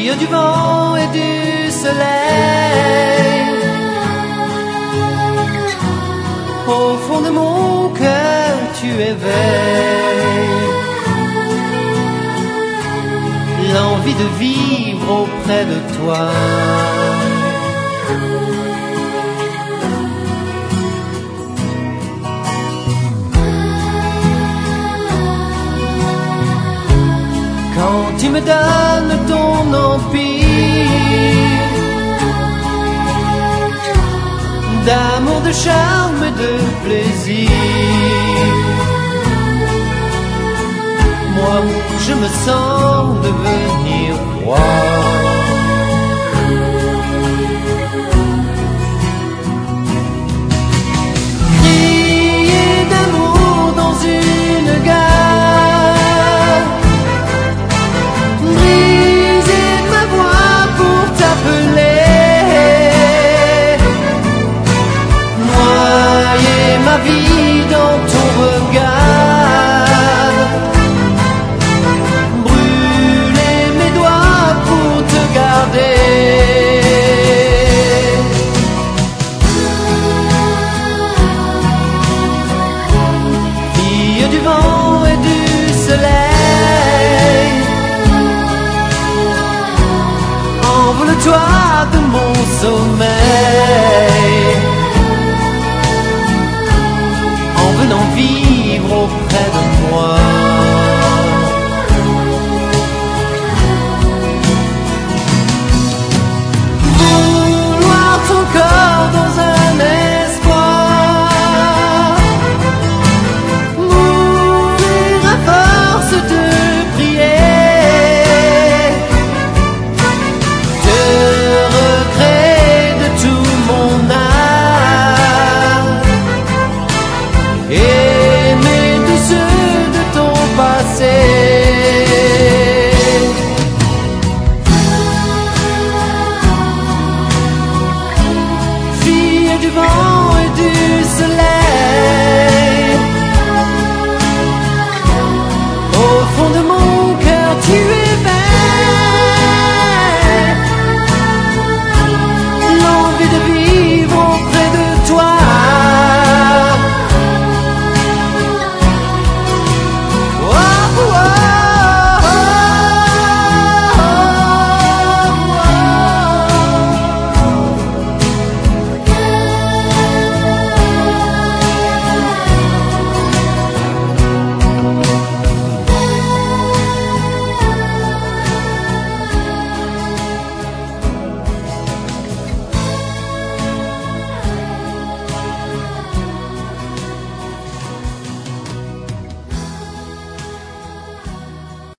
Fille du vent et du soleil, au fond de mon cœur tu éveilles l'envie de vivre auprès de toi. Quand tu me donnes ton empire d'amour, de charme et de plaisir, moi je me sens devenir roi. Crier d'amour dans une gare, briser ma voix pour t'appeler, noyer ma vie dans ton regard, brûler mes doigts pour te garder. Fille du vent et du soleil, envole-toi de mon sommeil, en venant vivre auprès de moi.